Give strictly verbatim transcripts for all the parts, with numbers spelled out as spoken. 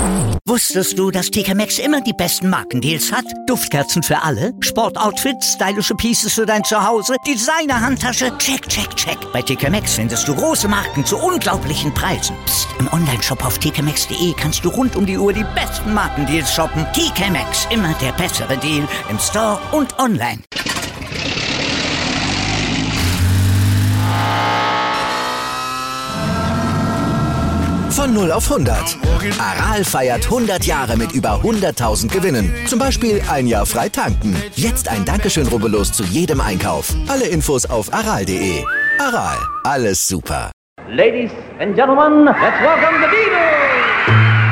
Wusstest du, dass T K Maxx immer die besten Markendeals hat? Duftkerzen für alle, Sportoutfits, stylische Pieces für dein Zuhause, Designer-Handtasche, check, check, check. Bei T K Maxx findest du große Marken zu unglaublichen Preisen. Psst. Im Onlineshop auf t k maxx punkt d e kannst du rund um die Uhr die besten Markendeals shoppen. T K Maxx, immer der bessere Deal im Store und online. Von null auf hundert. Aral feiert hundert Jahre mit über hunderttausend Gewinnen. Zum Beispiel ein Jahr frei tanken. Jetzt ein Dankeschön, rubbellos zu jedem Einkauf. Alle Infos auf aral punkt de. Aral, alles super. Ladies and gentlemen, let's welcome the Beatles!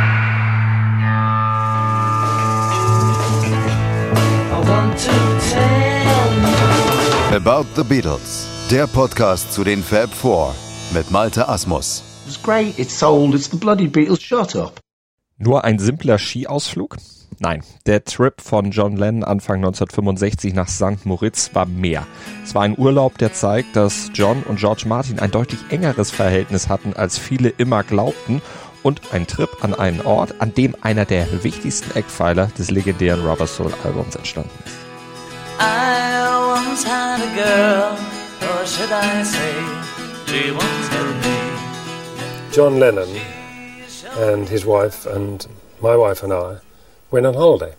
I want to tell you About the Beatles, der Podcast zu den Fab Four mit Malte Asmus. It's great, it's sold, it's the bloody Beatles, shut up. Nur ein simpler Skiausflug? Nein, der Trip von John Lennon Anfang neunzehnhundertfünfundsechzig nach Sankt Moritz war mehr. Es war ein Urlaub, der zeigt, dass John und George Martin ein deutlich engeres Verhältnis hatten, als viele immer glaubten, und ein Trip an einen Ort, an dem einer der wichtigsten Eckpfeiler des legendären Rubber Soul Albums entstanden ist. I once had a girl, or should I say, she once had me. John Lennon and his wife and my wife and I went on holiday.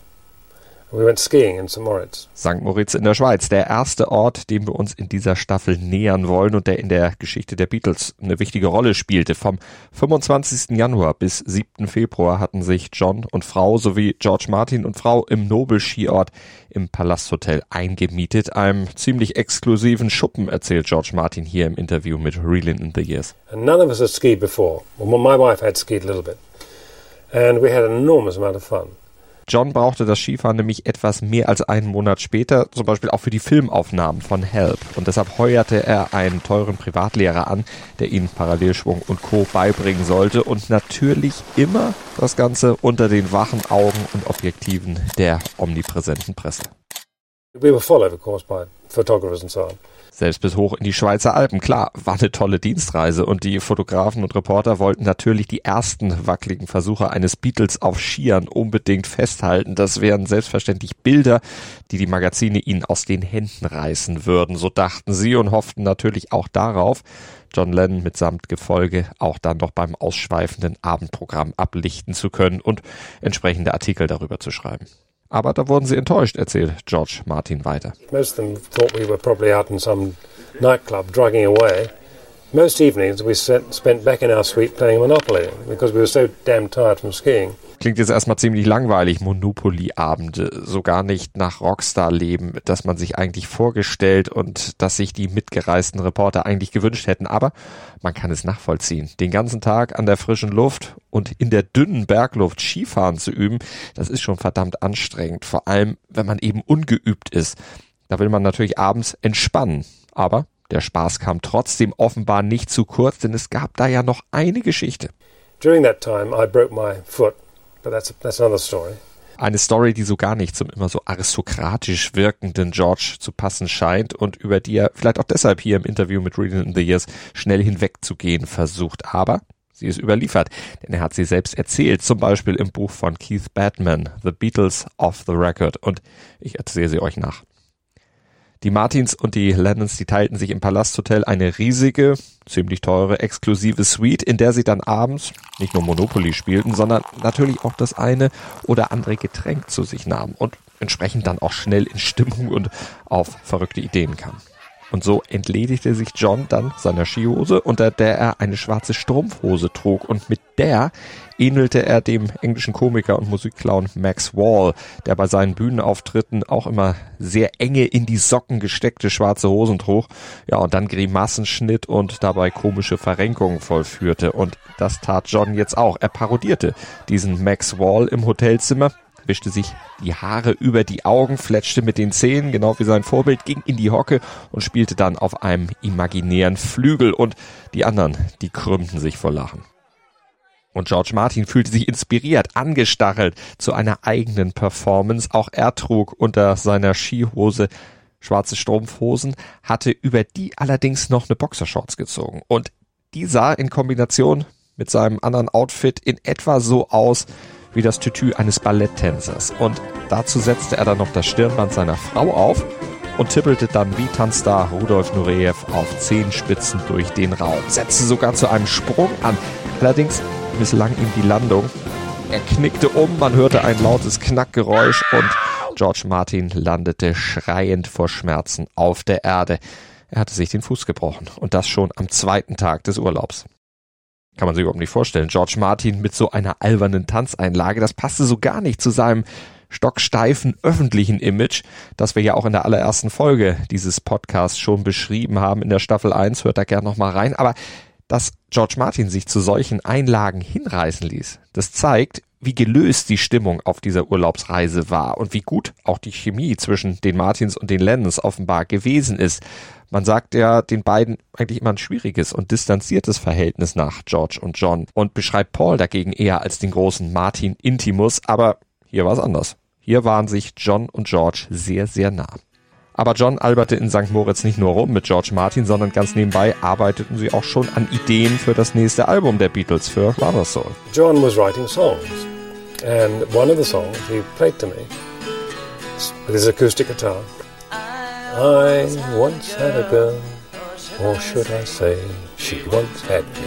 We went skiing in Saint Moritz. Sankt Moritz in der Schweiz, der erste Ort, dem wir uns in dieser Staffel nähern wollen und der in der Geschichte der Beatles eine wichtige Rolle spielte. Vom fünfundzwanzigsten Januar bis siebten Februar hatten sich John und Frau sowie George Martin und Frau im Nobel-Skiort im Palasthotel eingemietet, einem ziemlich exklusiven Schuppen, erzählt George Martin hier im Interview mit Reelin' in the Years. And none of us had skied before. Well, my wife had skied a little bit. And we had an enormous amount of fun. John brauchte das Skifahren nämlich etwas mehr als einen Monat später, zum Beispiel auch für die Filmaufnahmen von Help. Und deshalb heuerte er einen teuren Privatlehrer an, der ihn Parallelschwung und Co. beibringen sollte. Und natürlich immer das Ganze unter den wachen Augen und Objektiven der omnipräsenten Presse. We were followed, of course, by photographers and so on. Selbst bis hoch in die Schweizer Alpen. Klar, war eine tolle Dienstreise und die Fotografen und Reporter wollten natürlich die ersten wackeligen Versuche eines Beatles auf Skiern unbedingt festhalten. Das wären selbstverständlich Bilder, die die Magazine ihnen aus den Händen reißen würden. So dachten sie und hofften natürlich auch darauf, John Lennon mitsamt Gefolge auch dann noch beim ausschweifenden Abendprogramm ablichten zu können und entsprechende Artikel darüber zu schreiben. Aber da wurden sie enttäuscht, erzählt George Martin weiter. Most of them thought we were probably out in some nightclub drugging away. Most evenings we spent back in our suite playing Monopoly because we were so damn tired from skiing. Klingt jetzt erstmal ziemlich langweilig, Monopoly-Abende, so gar nicht nach Rockstar-Leben, das man sich eigentlich vorgestellt und das sich die mitgereisten Reporter eigentlich gewünscht hätten. Aber man kann es nachvollziehen. Den ganzen Tag an der frischen Luft und in der dünnen Bergluft Skifahren zu üben, das ist schon verdammt anstrengend. Vor allem, wenn man eben ungeübt ist. Da will man natürlich abends entspannen. Aber der Spaß kam trotzdem offenbar nicht zu kurz, denn es gab da ja noch eine Geschichte. During that time I broke my foot. But that's, that's another story. Eine Story, die so gar nicht zum immer so aristokratisch wirkenden George zu passen scheint und über die er vielleicht auch deshalb hier im Interview mit Reelin' in the Years schnell hinwegzugehen versucht. Aber sie ist überliefert, denn er hat sie selbst erzählt, zum Beispiel im Buch von Keith Batman, The Beatles off the Record. Und ich erzähle sie euch nach. Die Martins und die Lennons, die teilten sich im Palasthotel eine riesige, ziemlich teure, exklusive Suite, in der sie dann abends nicht nur Monopoly spielten, sondern natürlich auch das eine oder andere Getränk zu sich nahmen und entsprechend dann auch schnell in Stimmung und auf verrückte Ideen kamen. Und so entledigte sich John dann seiner Skihose, unter der er eine schwarze Strumpfhose trug. Und mit der ähnelte er dem englischen Komiker und Musikclown Max Wall, der bei seinen Bühnenauftritten auch immer sehr enge in die Socken gesteckte schwarze Hosen trug. Ja, und dann Grimassen schnitt und dabei komische Verrenkungen vollführte. Und das tat John jetzt auch. Er parodierte diesen Max Wall im Hotelzimmer, wischte sich die Haare über die Augen, fletschte mit den Zähnen, genau wie sein Vorbild, ging in die Hocke und spielte dann auf einem imaginären Flügel und die anderen, die krümmten sich vor Lachen. Und George Martin fühlte sich inspiriert, angestachelt zu einer eigenen Performance. Auch er trug unter seiner Skihose schwarze Strumpfhosen, hatte über die allerdings noch eine Boxershorts gezogen. Und die sah in Kombination mit seinem anderen Outfit in etwa so aus, wie das Tütü eines Balletttänzers. Und dazu setzte er dann noch das Stirnband seiner Frau auf und tippelte dann wie Tanzstar Rudolf Nureyev auf Zehenspitzen durch den Raum. Setzte sogar zu einem Sprung an. Allerdings misslang ihm die Landung. Er knickte um, man hörte ein lautes Knackgeräusch und George Martin landete schreiend vor Schmerzen auf der Erde. Er hatte sich den Fuß gebrochen und das schon am zweiten Tag des Urlaubs. Kann man sich überhaupt nicht vorstellen. George Martin mit so einer albernen Tanzeinlage, das passte so gar nicht zu seinem stocksteifen öffentlichen Image, das wir ja auch in der allerersten Folge dieses Podcasts schon beschrieben haben in der Staffel eins. Hört da gerne nochmal rein. Aber dass George Martin sich zu solchen Einlagen hinreißen ließ, das zeigt, wie gelöst die Stimmung auf dieser Urlaubsreise war und wie gut auch die Chemie zwischen den Martins und den Lennons offenbar gewesen ist. Man sagt ja den beiden eigentlich immer ein schwieriges und distanziertes Verhältnis nach George und John und beschreibt Paul dagegen eher als den großen Martin Intimus, aber hier war es anders. Hier waren sich John und George sehr, sehr nah. Aber John alberte in Sankt Moritz nicht nur rum mit George Martin, sondern ganz nebenbei arbeiteten sie auch schon an Ideen für das nächste Album der Beatles, für Rubber Soul. John was writing songs, and one of the songs he played to me with his acoustic guitar. I once had a girl, or should I say, she once had me.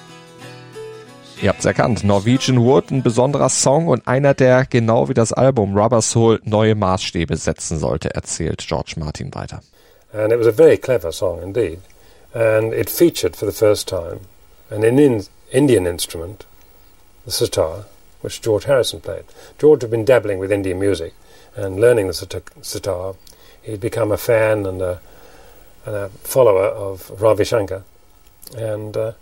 Ihr habt's erkannt, Norwegian Wood, ein besonderer Song und einer, der genau wie das Album Rubber Soul neue Maßstäbe setzen sollte, erzählt George Martin weiter. And it was a very clever song indeed, and it featured for the first time an in Indian instrument, the sitar, which George Harrison played. George had been dabbling with Indian music and learning the sitar. He'd become a fan and a, and a follower of Ravi Shankar, and uh,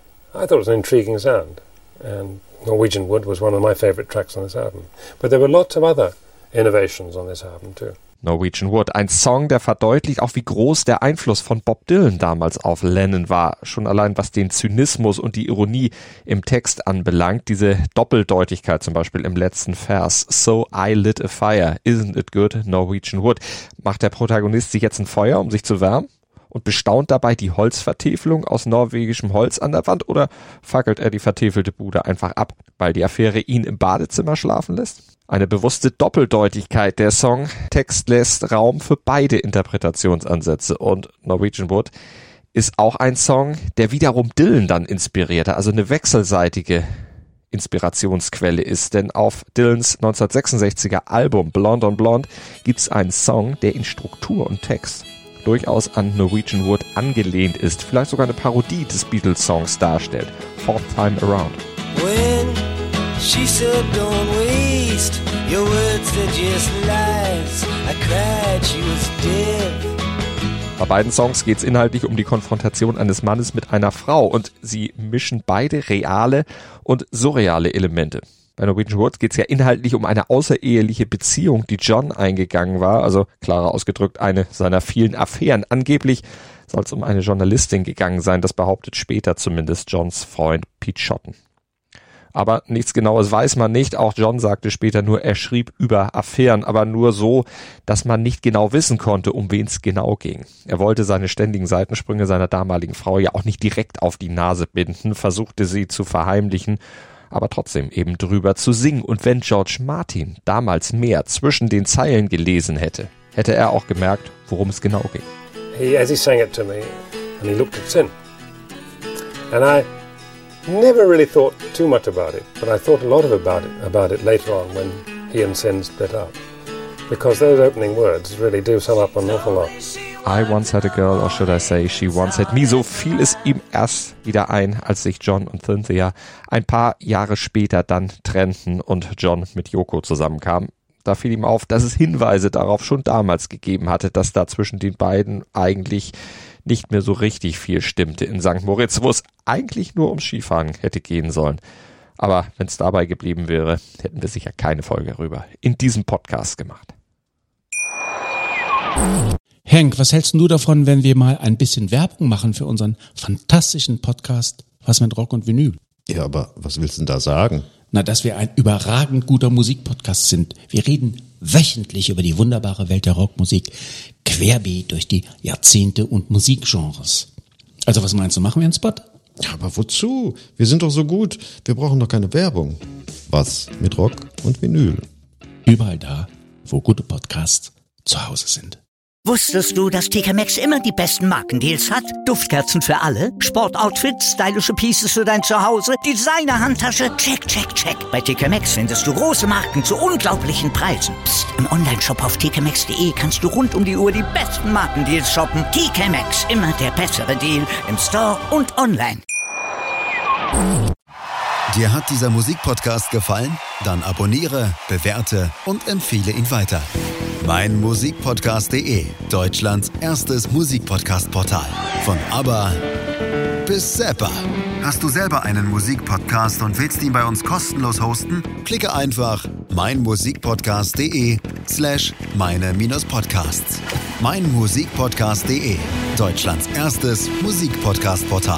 I thought it was an intriguing sound. And Norwegian Wood was one of my favourite tracks on this album. But there were lots of other innovations on this album too. Norwegian Wood, ein Song, der verdeutlicht auch, wie groß der Einfluss von Bob Dylan damals auf Lennon war. Schon allein was den Zynismus und die Ironie im Text anbelangt. Diese Doppeldeutigkeit zum Beispiel im letzten Vers. So I lit a fire, isn't it good, Norwegian Wood. Macht der Protagonist sich jetzt ein Feuer, um sich zu wärmen? Und bestaunt dabei die Holzvertäfelung aus norwegischem Holz an der Wand oder fackelt er die vertäfelte Bude einfach ab, weil die Affäre ihn im Badezimmer schlafen lässt? Eine bewusste Doppeldeutigkeit. Der Songtext lässt Raum für beide Interpretationsansätze und Norwegian Wood ist auch ein Song, der wiederum Dylan dann inspirierte, also eine wechselseitige Inspirationsquelle ist, denn auf Dylans neunzehnhundertsechsundsechziger Album Blonde on Blonde gibt's einen Song, der in Struktur und Text durchaus an Norwegian Wood angelehnt ist, vielleicht sogar eine Parodie des Beatles-Songs darstellt. Fourth Time Around. When she said don't waste your words, they're just lies, I cried she was dead. Bei beiden Songs geht es inhaltlich um die Konfrontation eines Mannes mit einer Frau und sie mischen beide reale und surreale Elemente. Bei Norwegian Wood geht es ja inhaltlich um eine außereheliche Beziehung, die John eingegangen war, also klarer ausgedrückt eine seiner vielen Affären. Angeblich soll es um eine Journalistin gegangen sein, das behauptet später zumindest Johns Freund Pete Shotton. Aber nichts Genaues weiß man nicht, auch John sagte später nur, er schrieb über Affären, aber nur so, dass man nicht genau wissen konnte, um wen es genau ging. Er wollte seine ständigen Seitensprünge seiner damaligen Frau ja auch nicht direkt auf die Nase binden, versuchte sie zu verheimlichen, aber trotzdem eben drüber zu singen. Und wenn George Martin damals mehr zwischen den Zeilen gelesen hätte, hätte er auch gemerkt, worum es genau ging. He, as he sang it to me, and he looked at Sin, and I never really thought too much about it, but I thought a lot of about it, about it later on when he and Sin split up, because those opening words really do sum up an awful lot. I once had a girl, or should I say, she once had me. So fiel es ihm erst wieder ein, als sich John und Cynthia ein paar Jahre später dann trennten und John mit Yoko zusammenkamen. Da fiel ihm auf, dass es Hinweise darauf schon damals gegeben hatte, dass da zwischen den beiden eigentlich nicht mehr so richtig viel stimmte in Sankt Moritz, wo es eigentlich nur ums Skifahren hätte gehen sollen. Aber wenn es dabei geblieben wäre, hätten wir sicher keine Folge darüber in diesem Podcast gemacht. Henk, was hältst du davon, wenn wir mal ein bisschen Werbung machen für unseren fantastischen Podcast Was mit Rock und Vinyl? Ja, aber was willst du denn da sagen? Na, dass wir ein überragend guter Musikpodcast sind. Wir reden wöchentlich über die wunderbare Welt der Rockmusik, querbeet durch die Jahrzehnte und Musikgenres. Also was meinst du, machen wir einen Spot? Ja, aber wozu? Wir sind doch so gut. Wir brauchen doch keine Werbung. Was mit Rock und Vinyl. Überall da, wo gute Podcasts zu Hause sind. Wusstest du, dass T K Maxx immer die besten Markendeals hat? Duftkerzen für alle, Sportoutfits, stylische Pieces für dein Zuhause, Designer-Handtasche, check, check, check. Bei T K Maxx findest du große Marken zu unglaublichen Preisen. Psst. Im Onlineshop auf t k maxx punkt d e kannst du rund um die Uhr die besten Markendeals shoppen. T K Maxx, immer der bessere Deal im Store und online. Dir hat dieser Musikpodcast gefallen? Dann abonniere, bewerte und empfehle ihn weiter. mein Musikpodcast punkt de, Deutschlands erstes Musikpodcast-Portal. Von ABBA bis Zappa. Hast du selber einen Musikpodcast und willst ihn bei uns kostenlos hosten? Klicke einfach meinmusikpodcast punkt de slash meine-podcasts. meinmusikpodcast punkt de, Deutschlands erstes Musikpodcast-Portal.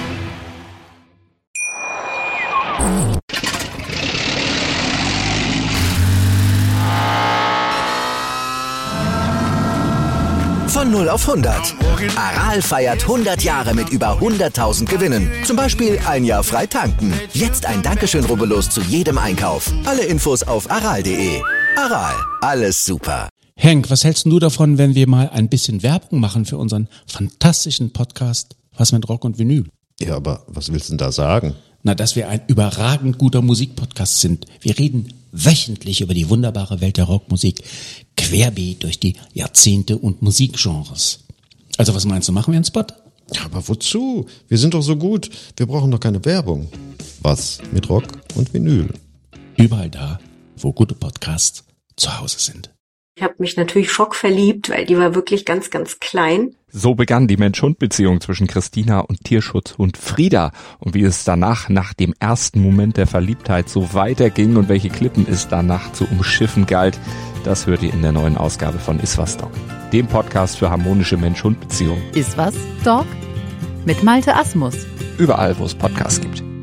Von null auf hundert. Aral feiert hundert Jahre mit über hunderttausend Gewinnen. Zum Beispiel ein Jahr frei tanken. Jetzt ein Dankeschön, rubbellos zu jedem Einkauf. Alle Infos auf aral punkt de. Aral, alles super. Henk, was hältst du davon, wenn wir mal ein bisschen Werbung machen für unseren fantastischen Podcast Was mit Rock und Vinyl? Ja, aber was willst du denn da sagen? Na, dass wir ein überragend guter Musikpodcast sind. Wir reden wöchentlich über die wunderbare Welt der Rockmusik, querbeet durch die Jahrzehnte und Musikgenres. Also was meinst du, machen wir einen Spot? Ja, aber wozu? Wir sind doch so gut. Wir brauchen doch keine Werbung. Was mit Rock und Vinyl. Überall da, wo gute Podcasts zu Hause sind. Ich habe mich natürlich schockverliebt, weil die war wirklich ganz, ganz klein. So begann die Mensch-Hund-Beziehung zwischen Christina und Tierschutzhund Frieda. Und wie es danach, nach dem ersten Moment der Verliebtheit, so weiterging und welche Klippen es danach zu umschiffen galt, das hört ihr in der neuen Ausgabe von Iswas Dog, dem Podcast für harmonische Mensch-Hund-Beziehungen. Iswas Dog? Mit Malte Asmus. Überall, wo es Podcasts gibt.